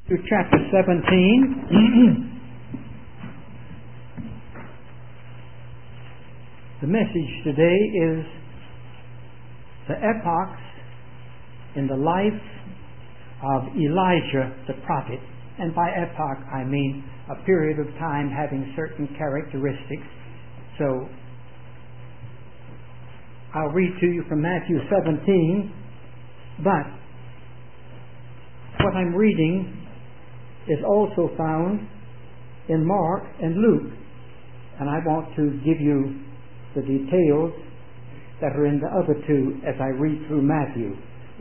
To chapter 17. The message today is the epochs in the life of Elijah the prophet. And by epoch I mean a period of time having certain characteristics. So I'll read to you from Matthew 17, but what I'm reading is also found in Mark and Luke, and I want to give you the details that are in the other two as I read through Matthew.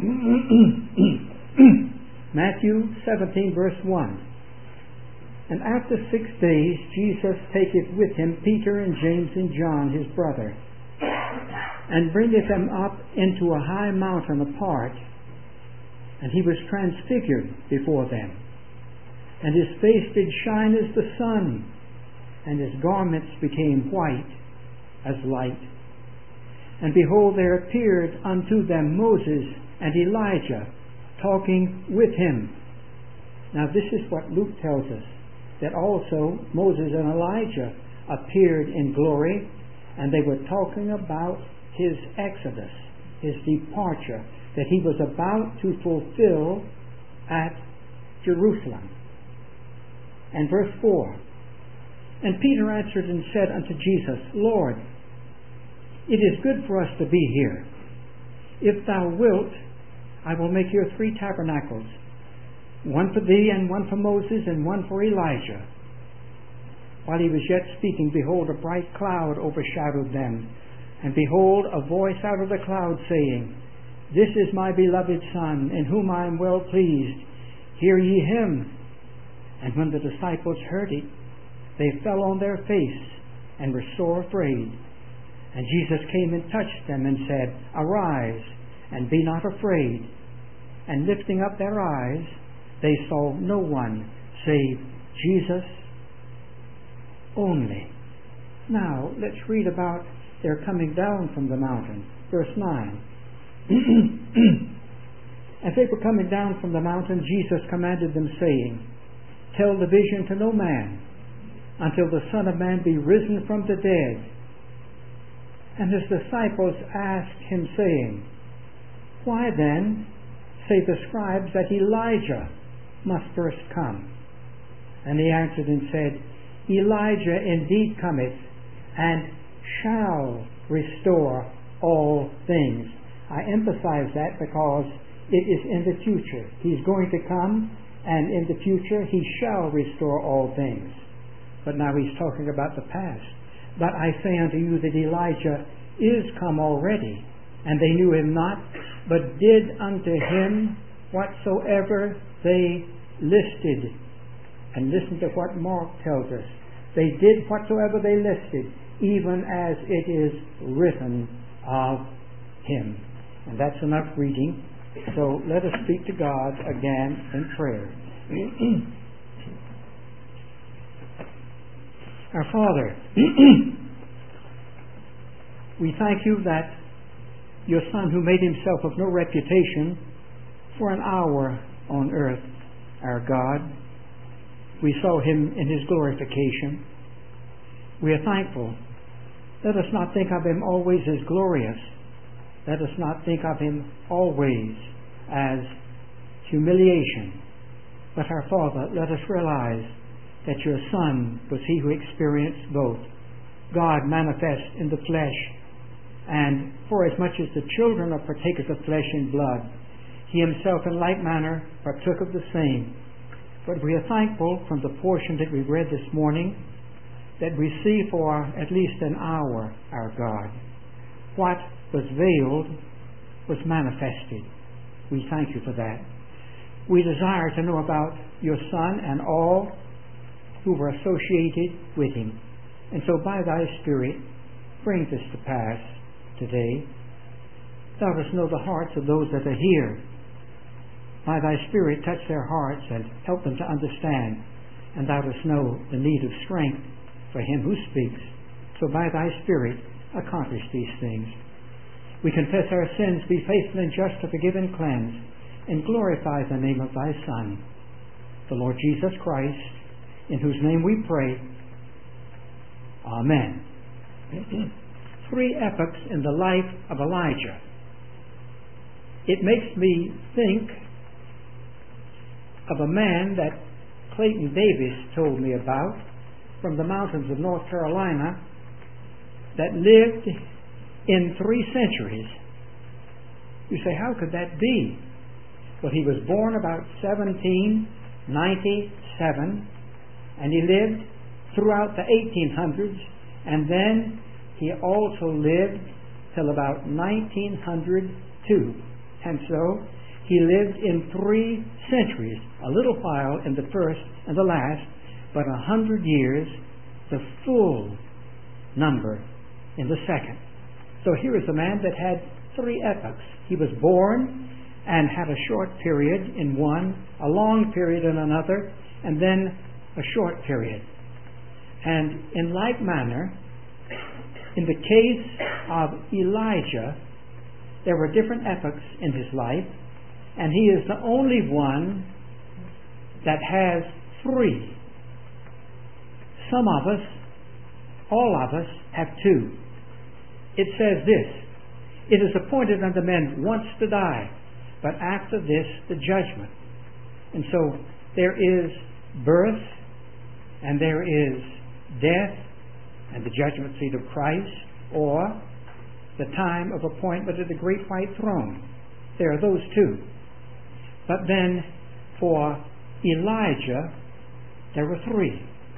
Matthew 17 verse 1. And after 6 days Jesus taketh with him Peter and James and John his brother, and bringeth them up into a high mountain apart, and he was transfigured before them. And his face did shine as the sun, and his garments became white as light. And behold, there appeared unto them Moses and Elijah, talking with him. Now this is what Luke tells us, that also Moses and Elijah appeared in glory, and they were talking about his exodus, his departure, that he was about to fulfill at Jerusalem. And verse 4, And Peter answered and said unto Jesus, Lord, it is good for us to be here. If thou wilt, I will make here 3 tabernacles, one for thee, and one for Moses, and one for Elijah. While he was yet speaking, behold, a bright cloud overshadowed them. And behold, a voice out of the cloud saying, This is my beloved Son, in whom I am well pleased. Hear ye him. And when the disciples heard it, they fell on their face and were sore afraid. And Jesus came and touched them and said, Arise, and be not afraid. And lifting up their eyes, they saw no one save Jesus only. Now, let's read about their coming down from the mountain. Verse 9. As they were coming down from the mountain, Jesus commanded them, saying, Tell the vision to no man, until the Son of Man be risen from the dead. And his disciples asked him, saying, Why then say the scribes that Elijah must first come? And he answered and said, Elijah indeed cometh, and shall restore all things. I emphasize that because it is in the future. He's going to come, and in the future he shall restore all things. But now he's talking about the past. But I say unto you that Elijah is come already, and they knew him not, but did unto him whatsoever they listed. And listen to what Mark tells us. They did whatsoever they listed, even as it is written of him. And that's enough reading. So let us speak to God again in prayer. Our Father, we thank you that your Son, who made himself of no reputation, for an hour on earth, our God, we saw him in his glorification. We are thankful. Let us not think of him always as glorious. Let us not think of him always as humiliation. But our Father, let us realize that your Son was he who experienced both. God manifest in the flesh, and for as much as the children are partakers of flesh and blood, he himself in like manner partook of the same. But we are thankful from the portion that we read this morning that we see for at least an hour our God. What was veiled was manifested. We thank you for that. We desire to know about your Son and all who were associated with him. And so by thy Spirit, bring this to pass today. Thou dost know the hearts of those that are here. By thy Spirit, touch their hearts and help them to understand. And thou dost know the need of strength for him who speaks. So by thy Spirit, accomplish these things. We confess our sins, be faithful and just to forgive and cleanse, and glorify the name of thy Son. the Lord Jesus Christ, in whose name we pray. Amen. 3 epochs in the life of Elijah. It makes me think of a man that Clayton Davis told me about from the mountains of North Carolina that lived in 3 centuries. You say, how could that be? Well, he was born about 1797, and he lived throughout the 1800s, and then he also lived till about 1902. And so he lived in 3 centuries, a little while in the first and the last, but 100 years, the full number in the second. So here is a man that had 3 epochs. He was born and had a short period in one, a long period in another, and then a short period. And in like manner, in the case of Elijah, there were different epochs in his life, and he is the only one that has 3. Some of us, all of us, have 2. It says this, "It is appointed unto men once to die, but after this the judgment." And so there is birth, and there is death, and the judgment seat of Christ, or the time of appointment at the great white throne. There are those 2. But then for Elijah, there were 3.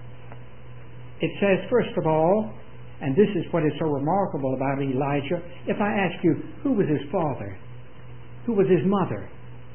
It says, first of all, and this is what is so remarkable about Elijah, if I ask you, who was his father? Who was his mother?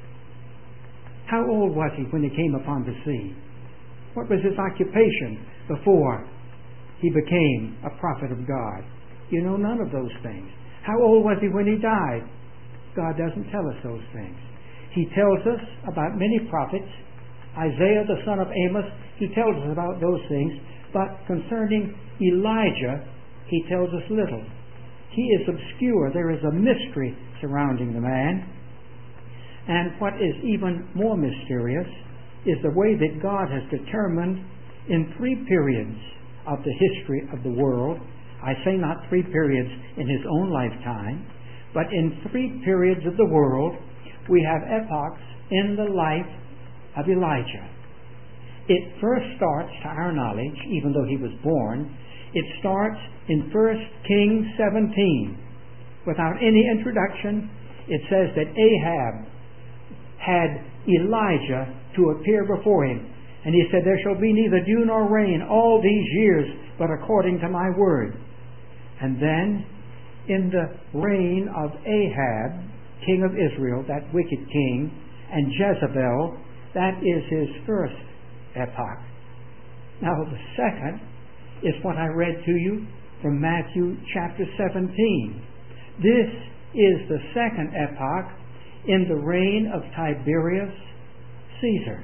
How old was he when he came upon the sea? What was his occupation before he became a prophet of God? You know none of those things. How old was he when he died? God doesn't tell us those things. He tells us about many prophets. Isaiah, the son of Amos, he tells us about those things. But concerning Elijah, he tells us little. He is obscure. There is a mystery surrounding the man. And what is even more mysterious is the way that God has determined in 3 periods of the history of the world. I say not 3 periods in his own lifetime, but in 3 periods of the world, we have epochs in the life of Elijah. It first starts, to our knowledge, even though he was born, it starts in 1 Kings 17. Without any introduction, it says that Ahab had Elijah to appear before him. And he said, "There shall be neither dew nor rain all these years, but according to my word." And then, in the reign of Ahab, king of Israel, that wicked king, and Jezebel, that is his first epoch. Now, the second is what I read to you from Matthew chapter 17. This is the second epoch in the reign of Tiberius Caesar.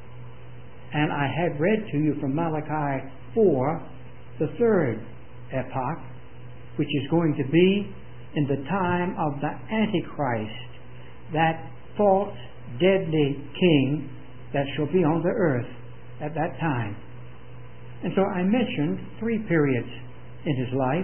And I had read to you from Malachi 4, the third epoch, which is going to be in the time of the Antichrist, that false, deadly king that shall be on the earth at that time. And so I mentioned 3 periods in his life,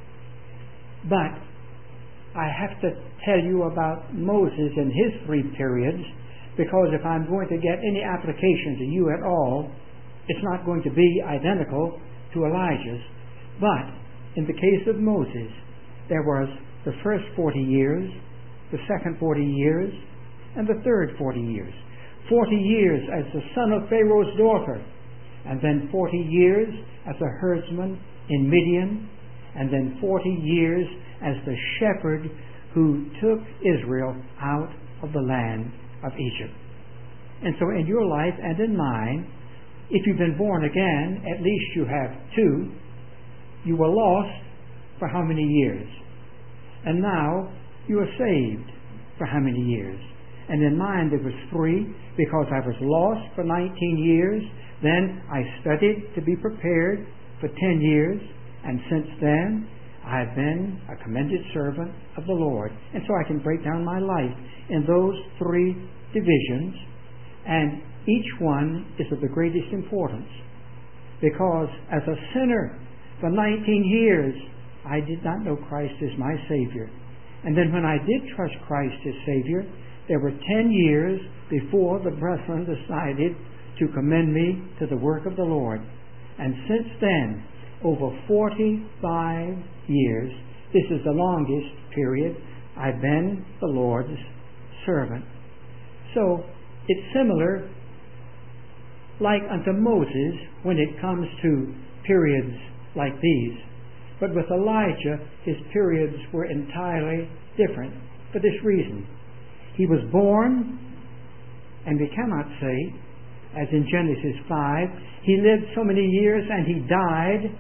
but I have to tell you about Moses and his 3 periods, because if I'm going to get any application to you at all, it's not going to be identical to Elijah's. But in the case of Moses, there was the first 40 years, the second 40 years, and the third 40 years. 40 years as the son of Pharaoh's daughter, and then 40 years as a herdsman in Midian, and then 40 years as the shepherd who took Israel out of the land of Egypt. And so in your life and in mine, if you've been born again, at least you have 2. You were lost for how many years? And now you are saved for how many years? And in mine there was 3, because I was lost for 19 years. Then I studied to be prepared for 10 years. And since then, I've been a commended servant of the Lord. And so I can break down my life in those 3 divisions. And each one is of the greatest importance, because as a sinner for 19 years, I did not know Christ as my Savior. And then when I did trust Christ as Savior, there were 10 years before the brethren decided to commend me to the work of the Lord. And since then, over 45 years, this is the longest period I've been the Lord's servant. So, it's similar, like unto Moses, when it comes to periods like these. But with Elijah, his periods were entirely different for this reason. He was born, and we cannot say, as in Genesis 5, he lived so many years and he died.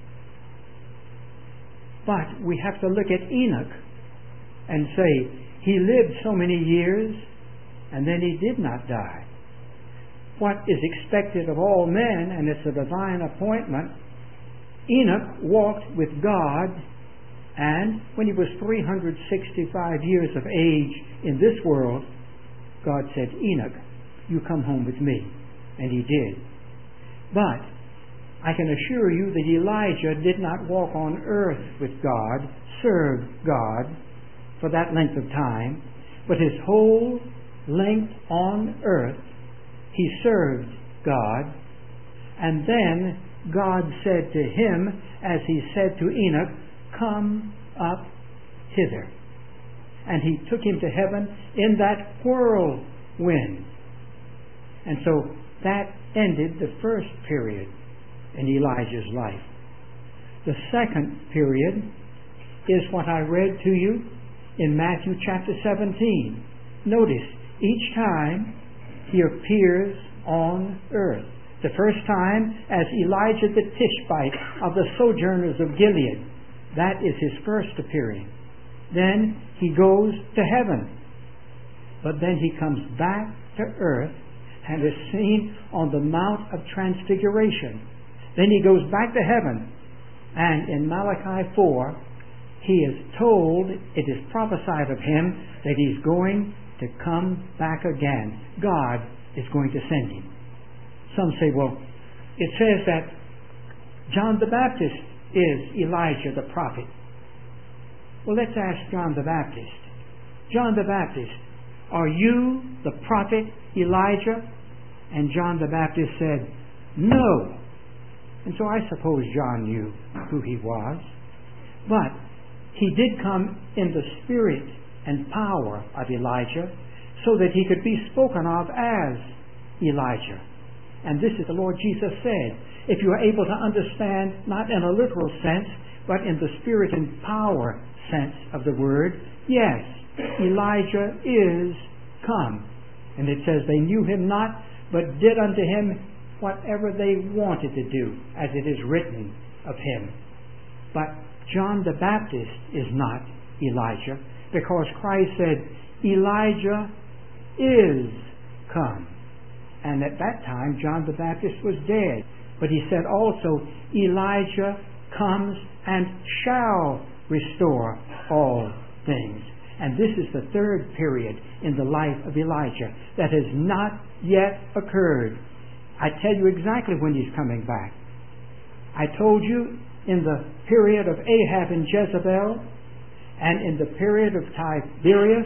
But we have to look at Enoch and say, he lived so many years and then he did not die. What is expected of all men, and it's a divine appointment, Enoch walked with God, and when he was 365 years of age in this world, God said, Enoch, you come home with me. And he did. But I can assure you that Elijah did not walk on earth with God, serve God for that length of time, but his whole length on earth he served God. And then God said to him, as he said to Enoch, come up hither. And he took him to heaven in that whirlwind. And so that ended the first period in Elijah's life. The second period is what I read to you in Matthew chapter 17. Notice, each time he appears on earth. The first time as Elijah the Tishbite of the sojourners of Gilead. That is his first appearing. Then he goes to heaven. But then he comes back to earth and is seen on the Mount of Transfiguration. Then he goes back to heaven. And in Malachi 4, he is told, it is prophesied of him, that he's going to come back again. God is going to send him. Some say, well, it says that John the Baptist is Elijah the prophet. Well, let's ask John the Baptist. John the Baptist, are you the prophet Elijah? And John the Baptist said, no. And so I suppose John knew who he was. But he did come in the spirit and power of Elijah so that he could be spoken of as Elijah. And this is the Lord Jesus said, if you are able to understand, not in a literal sense, but in the spirit and power sense of the word, yes, Elijah is come. And it says they knew him not, but did unto him whatever they wanted to do, as it is written of him. But John the Baptist is not Elijah, because Christ said, Elijah is come. And at that time, John the Baptist was dead. But he said also, Elijah comes and shall restore all things. And this is the third period in the life of Elijah that has not yet occurred. I tell you exactly when he's coming back. I told you in the period of Ahab and Jezebel, and in the period of Tiberius,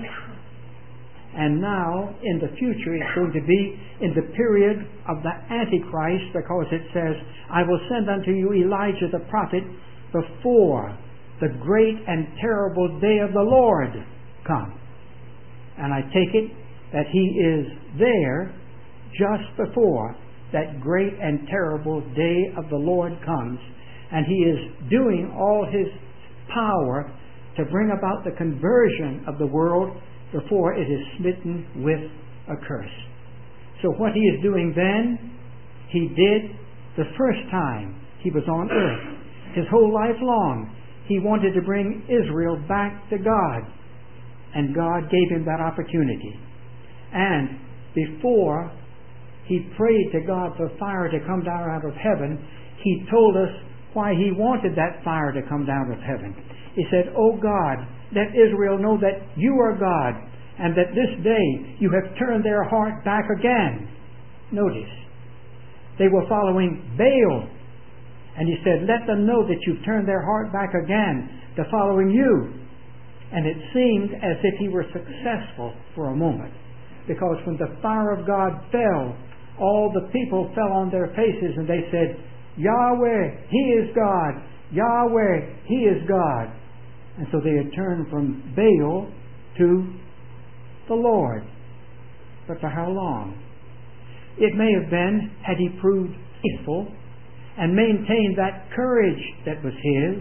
and now in the future it's going to be in the period of the Antichrist, because it says, I will send unto you Elijah the prophet before the great and terrible day of the Lord come. And I take it that he is there just before that great and terrible day of the Lord comes, and he is doing all his power to bring about the conversion of the world before it is smitten with a curse. So what he is doing then, he did the first time he was on earth. His whole life long, he wanted to bring Israel back to God, and God gave him that opportunity. And before he prayed to God for fire to come down out of heaven, he told us why he wanted that fire to come down out of heaven. He said, O God, let Israel know that you are God, and that this day you have turned their heart back again. Notice, they were following Baal. And he said, let them know that you've turned their heart back again to following you. And it seemed as if he were successful for a moment. Because when the fire of God fell, all the people fell on their faces and they said, Yahweh, He is God. Yahweh, He is God. And so they had turned from Baal to the Lord. But for how long? It may have been, had he proved faithful and maintained that courage that was his,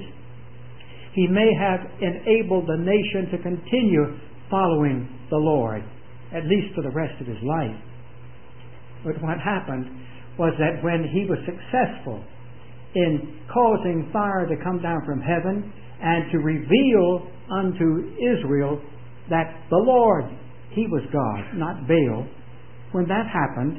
he may have enabled the nation to continue following the Lord, at least for the rest of his life. But what happened was that when he was successful in causing fire to come down from heaven and to reveal unto Israel that the Lord, He was God, not Baal, when that happened,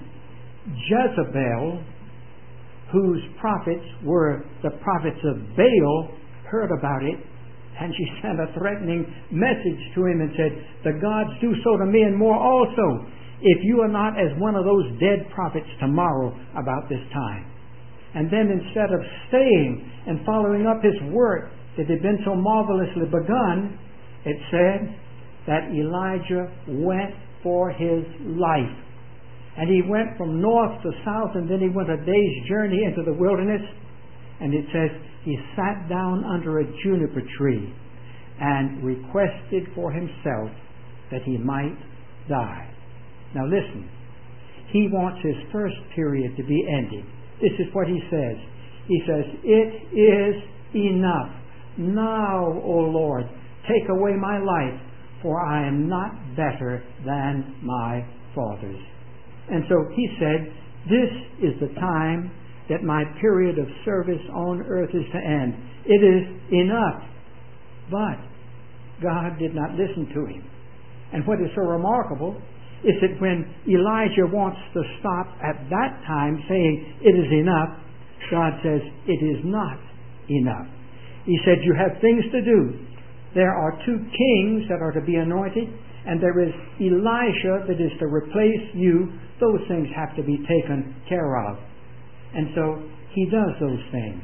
Jezebel, whose prophets were the prophets of Baal, heard about it, and she sent a threatening message to him and said, the gods do so to me and more also, if you are not as one of those dead prophets tomorrow about this time. And then instead of staying and following up his work that had been so marvelously begun, it said that Elijah went for his life. And he went from north to south, and then he went a day's journey into the wilderness. And it says he sat down under a juniper tree and requested for himself that he might die. Now listen, he wants his first period to be ended. This is what he says. He says, it is enough. Now, O Lord, take away my life, for I am not better than my fathers. And so he said, this is the time that my period of service on earth is to end. It is enough. But God did not listen to him. And what is so remarkable is that when Elijah wants to stop at that time saying it is enough, God says it is not enough. He said, you have things to do. There are 2 kings that are to be anointed, and there is Elisha that is to replace you. Those things have to be taken care of. And so he does those things.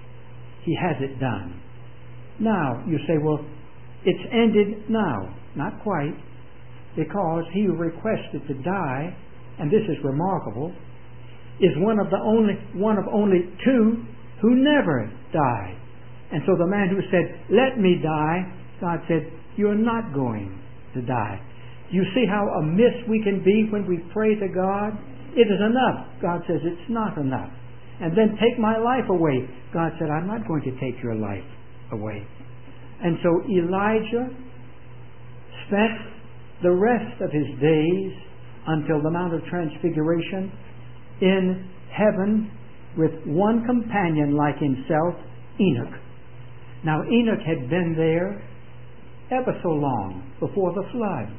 He has it done. Now, you say, well, it's ended now. Not quite, because he who requested to die, and this is remarkable, is one of only 2 who never died. And so the man who said, let me die, God said, you're not going to die. You see how amiss we can be when we pray to God? It is enough. God says it's not enough. And then take my life away. God said, I'm not going to take your life away. And so Elijah spent the rest of his days until the Mount of Transfiguration in heaven with one companion like himself, Enoch. Now Enoch had been there ever so long before the flood.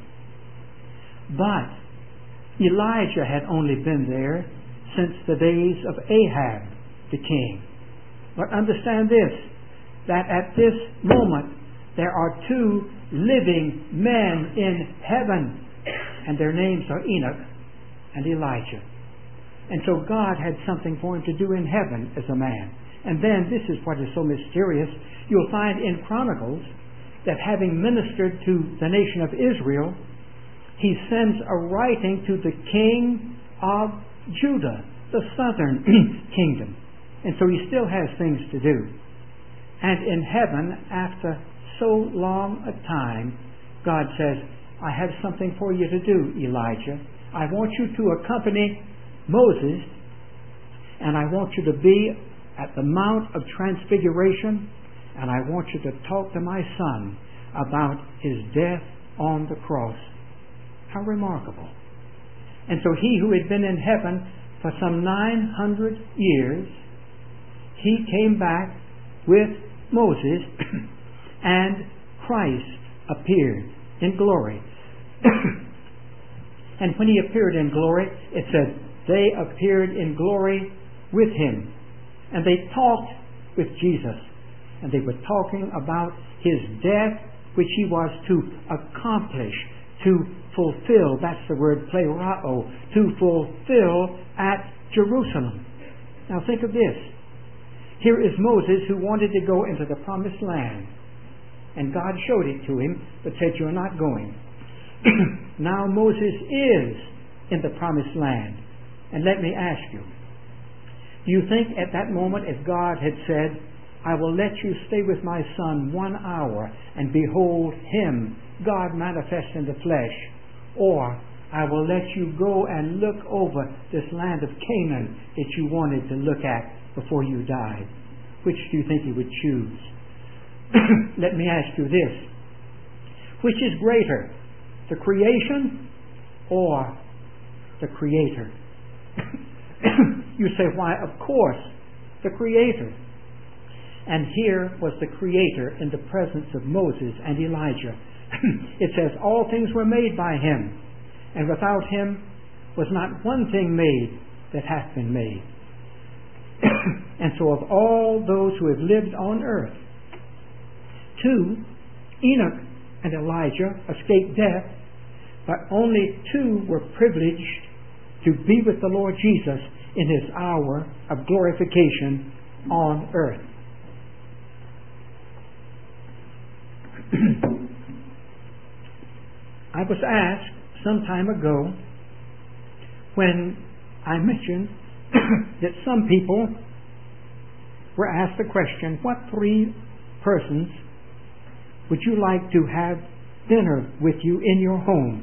But Elijah had only been there since the days of Ahab the king. But understand this, that at this moment there are 2 living men in heaven, and their names are Enoch and Elijah. And so God had something for him to do in heaven as a man. And then, this is what is so mysterious, you'll find in Chronicles that having ministered to the nation of Israel, he sends a writing to the king of Judah, the southern kingdom. And so he still has things to do. And in heaven, after so long a time, God says, I have something for you to do, Elijah. I want you to accompany Moses, and I want you to be at the Mount of Transfiguration, and I want you to talk to my son about his death on the cross. How remarkable. And so he who had been in heaven for some 900 years, he came back with Moses and Christ appeared in glory. And when he appeared in glory, it said, they appeared in glory with him. And they talked with Jesus. And they were talking about his death, which he was to accomplish, to fulfill. That's the word plerao, to fulfill at Jerusalem. Now think of this. Here is Moses who wanted to go into the promised land. And God showed it to him, but said, you're not going. Now Moses is in the promised land. And let me ask you, do you think at that moment if God had said, I will let you stay with my son 1 hour and behold him, God manifest in the flesh, or I will let you go and look over this land of Canaan that you wanted to look at before you died? Which do you think he would choose? Let me ask you this. Which is greater, the creation or the Creator? You say, why, of course, the Creator. And here was the Creator in the presence of Moses and Elijah. It says, all things were made by him, and without him was not one thing made that hath been made. And so of all those who have lived on earth, 2, Enoch and Elijah, escaped death, but only 2 were privileged to be with the Lord Jesus in his hour of glorification on earth. I was asked some time ago when I mentioned that some people were asked the question, what 3 persons would you like to have dinner with you in your home?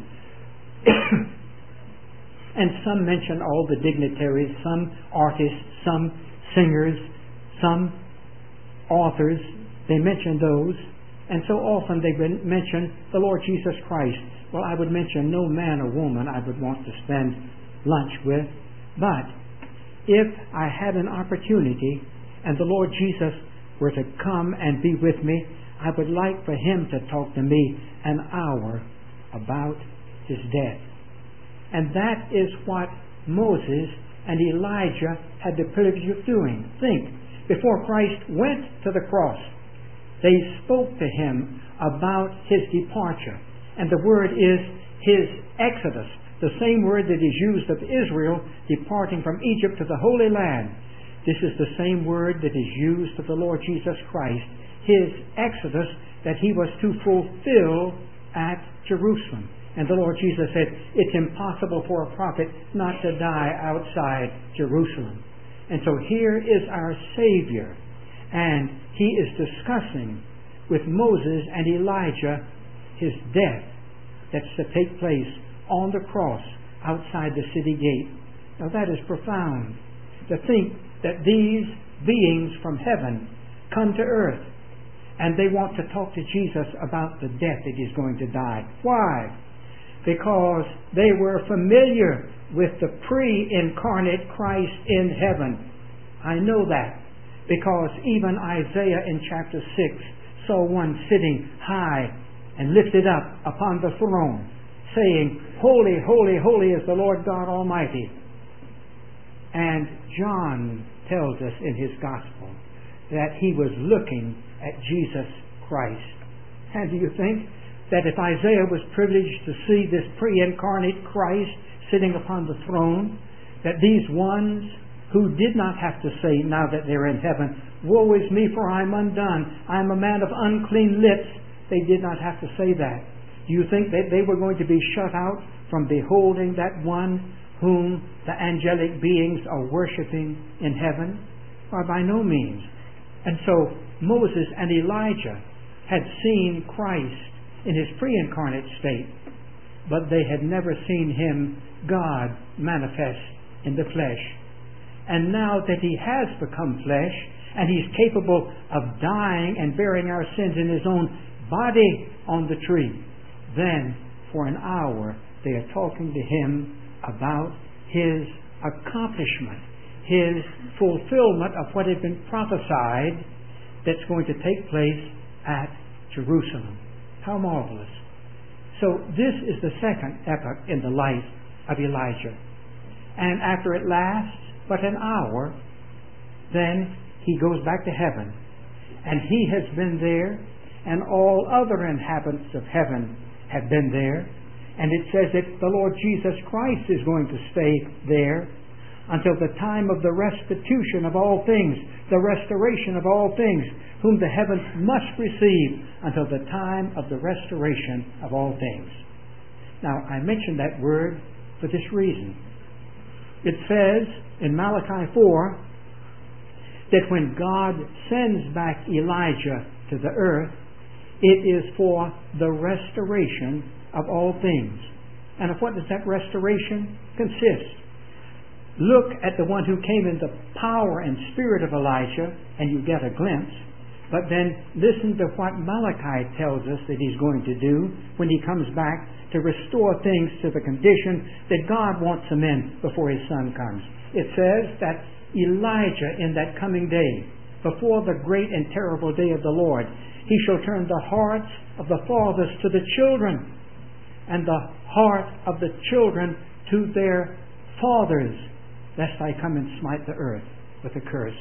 And some mentioned all the dignitaries, some artists, some singers, some authors. They mentioned those. And so often they mention the Lord Jesus Christ. Well, I would mention no man or woman I would want to spend lunch with. But if I had an opportunity and the Lord Jesus were to come and be with me, I would like for him to talk to me an hour about his death. And that is what Moses and Elijah had the privilege of doing. Think, before Christ went to the cross, they spoke to him about his departure. And the word is his exodus, the same word that is used of Israel departing from Egypt to the Holy Land. This is the same word that is used of the Lord Jesus Christ, his exodus that he was to fulfill at Jerusalem. And the Lord Jesus said, it's impossible for a prophet not to die outside Jerusalem. And so here is our Savior, and he is discussing with Moses and Elijah his death that's to take place on the cross outside the city gate. Now that is profound, to think that these beings from heaven come to earth and they want to talk to Jesus about the death that he's going to die. Why? Because they were familiar with the pre-incarnate Christ in heaven. I know that because even Isaiah in chapter 6 saw one sitting high and lifted up upon the throne, saying, Holy, holy, holy is the Lord God Almighty. And John tells us in his gospel that he was looking at Jesus Christ. And do you think that if Isaiah was privileged to see this pre-incarnate Christ sitting upon the throne, that these ones who did not have to say, now that they're in heaven, woe is me, for I'm undone, I'm a man of unclean lips, they did not have to say that. Do you think that they were going to be shut out from beholding that one whom the angelic beings are worshiping in heaven? Why, by no means. And so Moses and Elijah had seen Christ in his pre-incarnate state, but they had never seen him, God, manifest in the flesh. And now that he has become flesh, and he's capable of dying and bearing our sins in his own body on the tree, then for an hour they are talking to him about his accomplishment, his fulfillment of what had been prophesied that's going to take place at Jerusalem. How marvelous. So this is the second epoch in the life of Elijah. And after it lasts but an hour, then he goes back to heaven. And he has been there, and all other inhabitants of heaven have been there. And it says that the Lord Jesus Christ is going to stay there until the time of the restitution of all things, the restoration of all things, whom the heavens must receive until the time of the restoration of all things. Now, I mention that word for this reason. It says in Malachi 4 that when God sends back Elijah to the earth, it is for the restoration of all things. And of what does that restoration consist? Look at the one who came in the power and spirit of Elijah, and you get a glimpse. But then listen to what Malachi tells us that he's going to do when he comes back to restore things to the condition that God wants them in before his Son comes. It says that Elijah in that coming day, before the great and terrible day of the Lord, he shall turn the hearts of the fathers to the children, and the heart of the children to their fathers, lest I come and smite the earth with a curse.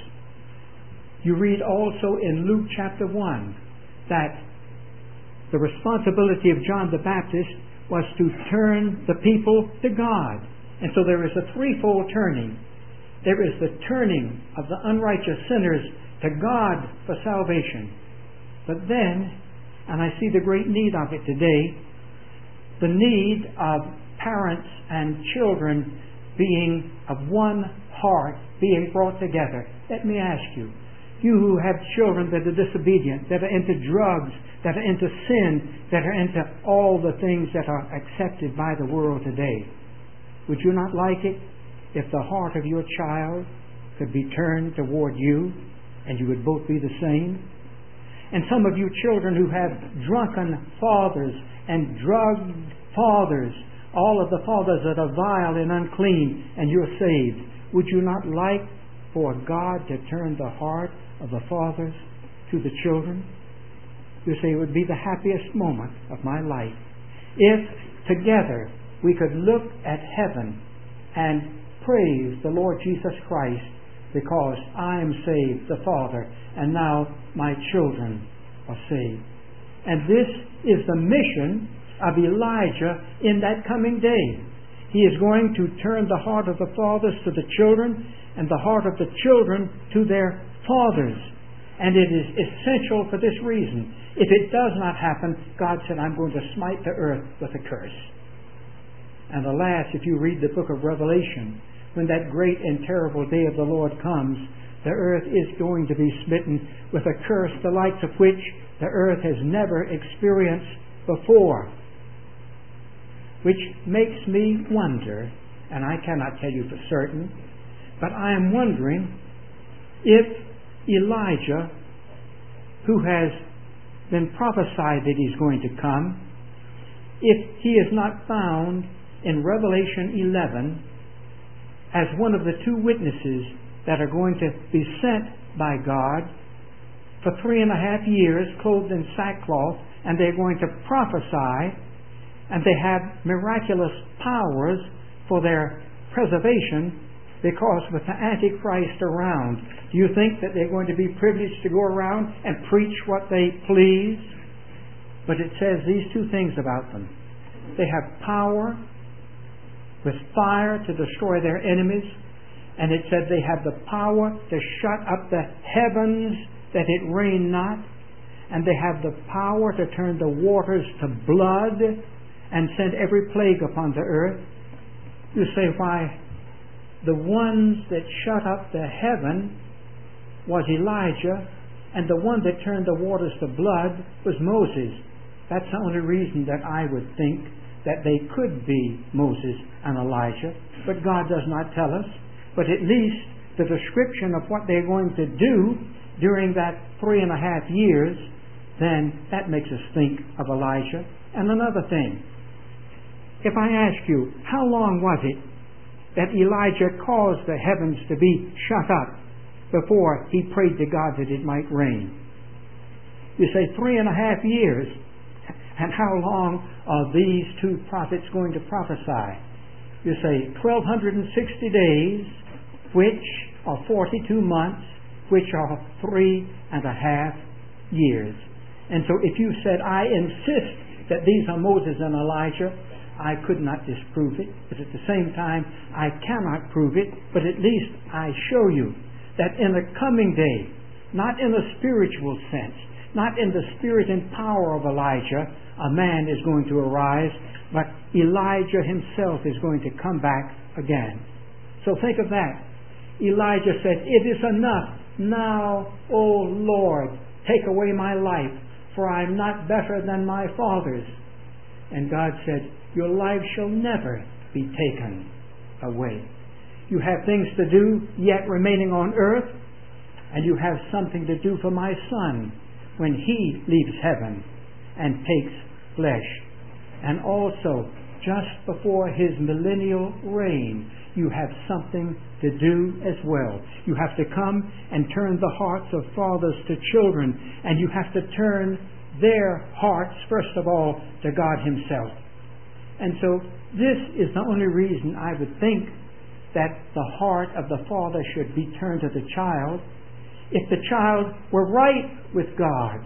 You read also in Luke chapter 1 that the responsibility of John the Baptist was to turn the people to God. And so there is a threefold turning. There is the turning of the unrighteous sinners to God for salvation. But then, and I see the great need of it today, the need of parents and children being of one heart, being brought together. Let me ask you, you who have children that are disobedient, that are into drugs, that are into sin, that are into all the things that are accepted by the world today, would you not like it if the heart of your child could be turned toward you and you would both be the same? And some of you children who have drunken fathers and drugged fathers, all of the fathers that are vile and unclean, and you're saved, would you not like for God to turn the heart of the fathers to the children? You say, it would be the happiest moment of my life if together we could look at heaven and praise the Lord Jesus Christ because I am saved, the Father, and now my children are saved. And this is the mission of Elijah in that coming day. He is going to turn the heart of the fathers to the children and the heart of the children to their fathers. And it is essential for this reason. If it does not happen, God said, I'm going to smite the earth with a curse. And alas, if you read the book of Revelation, when that great and terrible day of the Lord comes, the earth is going to be smitten with a curse the likes of which the earth has never experienced before. Which makes me wonder, and I cannot tell you for certain, but I am wondering if Elijah, who has been prophesied that he's going to come, if he is not found in Revelation 11 as one of the two witnesses that are going to be sent by God for 3.5 years, clothed in sackcloth, and they're going to prophesy, and they have miraculous powers for their preservation, because with the Antichrist around, do you think that they're going to be privileged to go around and preach what they please? But it says these two things about them. They have power with fire to destroy their enemies, and it said they have the power to shut up the heavens that it rain not, and they have the power to turn the waters to blood and send every plague upon the earth. You say, why? The ones that shut up the heaven was Elijah, and the one that turned the waters to blood was Moses. That's the only reason that I would think that they could be Moses and Elijah, but God does not tell us. But at least the description of what they're going to do during that 3.5 years, then that makes us think of Elijah. And another thing, if I ask you, how long was it that Elijah caused the heavens to be shut up before he prayed to God that it might rain? You say 3.5 years. And how long are these two prophets going to prophesy? You say 1,260 days, which are 42 months, which are 3.5 years. And so if you said, I insist that these are Moses and Elijah, I could not disprove it, but at the same time, I cannot prove it, but at least I show you that in the coming day, not in a spiritual sense, not in the spirit and power of Elijah, a man is going to arise, but Elijah himself is going to come back again. So think of that. Elijah said, "It is enough. Now, O Lord, take away my life, for I am not better than my fathers." And God said, "Your life shall never be taken away. You have things to do yet remaining on earth, and you have something to do for my Son when He leaves heaven and takes flesh. And also, just before His millennial reign, you have something to do as well. You have to come and turn the hearts of fathers to children, and you have to turn their hearts, first of all, to God Himself." And so this is the only reason I would think that the heart of the father should be turned to the child. If the child were right with God,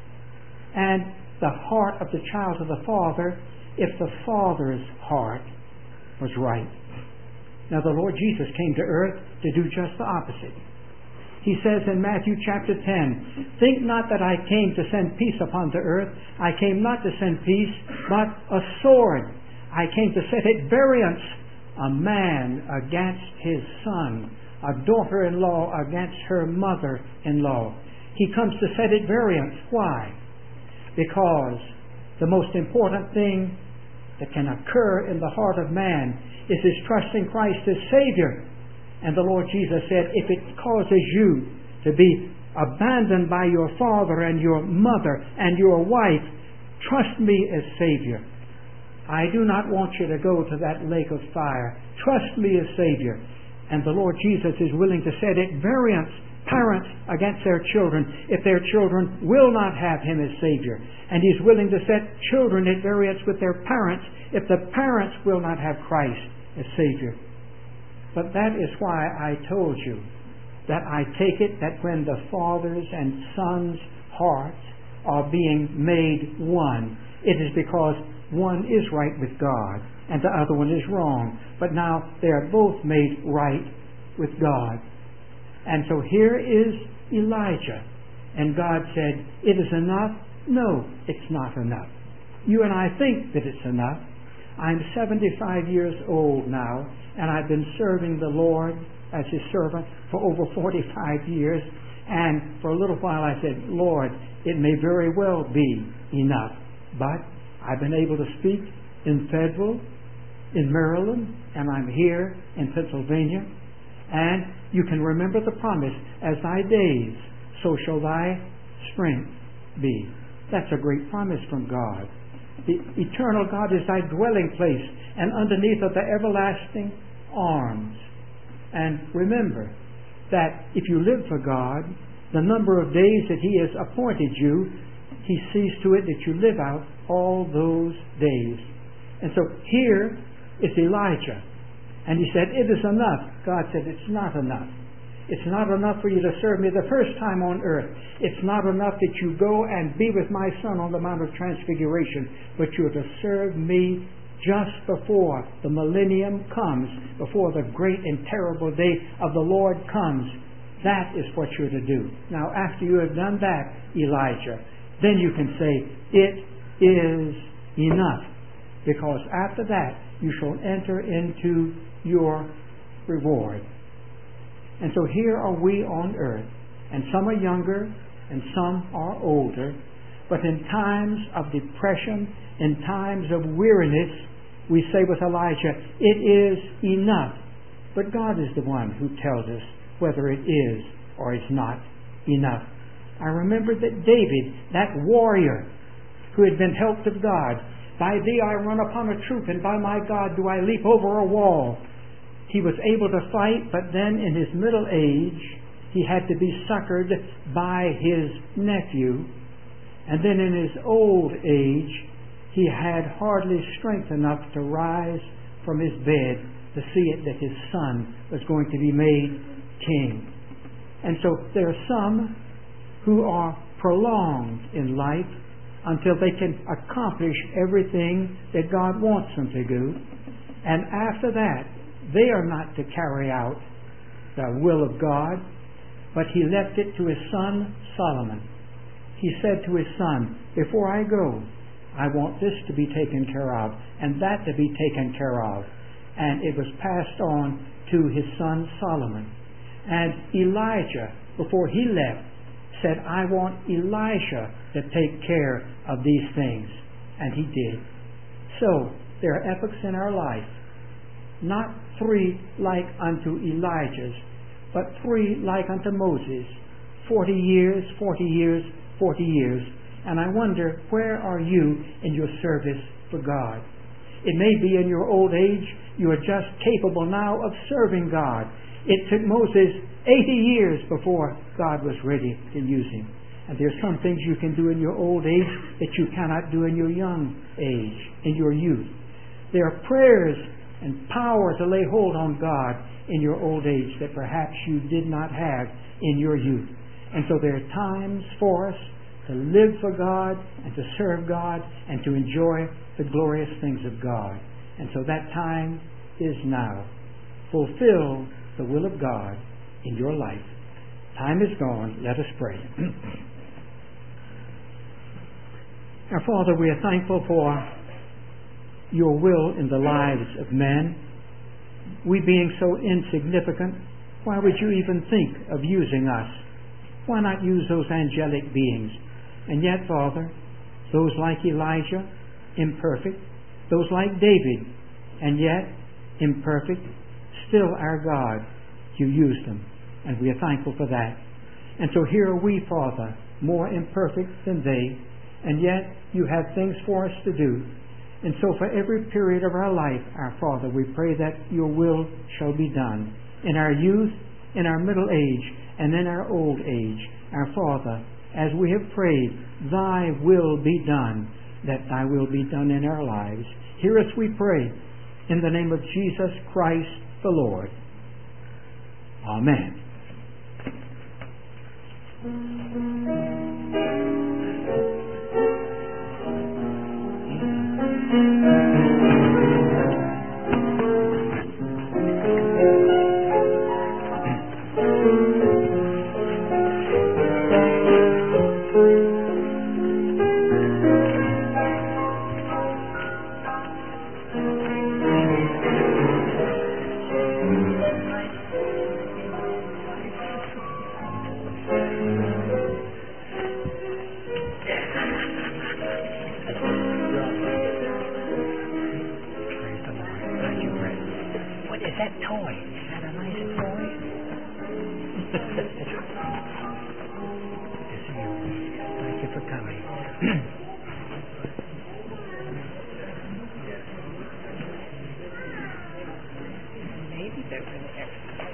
and the heart of the child to the father, if the father's heart was right. Now the Lord Jesus came to earth to do just the opposite. He says in Matthew chapter 10, "Think not that I came to send peace upon the earth. I came not to send peace, but a sword. I came to set at variance a man against his son, a daughter-in-law against her mother-in-law." He comes to set at variance. Why? Because the most important thing that can occur in the heart of man is his trusting Christ as Savior. And the Lord Jesus said, if it causes you to be abandoned by your father and your mother and your wife, trust me as Savior. I do not want you to go to that lake of fire. Trust me as Savior. And the Lord Jesus is willing to set at variance parents against their children if their children will not have Him as Savior. And He's willing to set children at variance with their parents if the parents will not have Christ as Savior. But that is why I told you that I take it that when the fathers and sons' hearts are being made one, it is because one is right with God and the other one is wrong. But now they are both made right with God. And so here is Elijah. And God said, "It is enough." No, it's not enough. You and I think that it's enough. I'm 75 years old now, and I've been serving the Lord as His servant for over 45 years. And for a little while I said, "Lord, it may very well be enough." But I've been able to speak in Fayetteville, in Maryland, and I'm here in Pennsylvania. And you can remember the promise, "As thy days, so shall thy strength be." That's a great promise from God. The eternal God is thy dwelling place, and underneath are the everlasting arms. And remember that if you live for God, the number of days that He has appointed you, He sees to it that you live out all those days. And so here is Elijah. And he said, "It is enough." God said, "It's not enough. It's not enough for you to serve me the first time on earth. It's not enough that you go and be with my Son on the Mount of Transfiguration, but you are to serve me just before the millennium comes, before the great and terrible day of the Lord comes. That is what you're to do." Now, after you have done that, Elijah, then you can say, "It is enough," because after that you shall enter into your reward. And so here are we on earth, and some are younger and some are older, but in times of depression, in times of weariness, we say with Elijah, "It is enough." But God is the one who tells us whether it is or is not enough. I remember that David, that warrior who had been helped of God, "By thee I run upon a troop, and by my God do I leap over a wall." He was able to fight, but then in his middle age, he had to be succored by his nephew. And then in his old age, he had hardly strength enough to rise from his bed to see it that his son was going to be made king. And so there are some who are prolonged in life, until they can accomplish everything that God wants them to do. And after that, they are not to carry out the will of God, but He left it to His son Solomon. He said to His son, before I go, I want this to be taken care of, and that to be taken care of. And it was passed on to his son Solomon. And Elijah, before he left, said, I want Elisha to take care of these things. And he did. So, there are epochs in our life, not 3 like unto Elijah's, but 3 like unto Moses. 40 years, 40 years, 40 years. And I wonder, where are you in your service for God? It may be in your old age, you are just capable now of serving God. It took Moses 80 years before God was ready to use him. And there's some things you can do in your old age that you cannot do in your young age, in your youth. There are prayers and power to lay hold on God in your old age that perhaps you did not have in your youth. And so there are times for us to live for God and to serve God and to enjoy the glorious things of God. And so that time is now. Fulfill the will of God in your life. Time is gone. Let us pray. Our Father, we are thankful for your will in the lives of men. We being so insignificant, why would you even think of using us? Why not use those angelic beings? And yet, Father, those like Elijah, imperfect, those like David, and yet imperfect, still our God, you used them. And we are thankful for that. And so here are we, Father, more imperfect than they, and yet you have things for us to do. And so for every period of our life, our Father, we pray that your will shall be done. In our youth, in our middle age, and in our old age, our Father, as we have prayed, thy will be done, that thy will be done in our lives. Hear us, we pray, in the name of Jesus Christ the Lord. Amen. Maybe they're in there.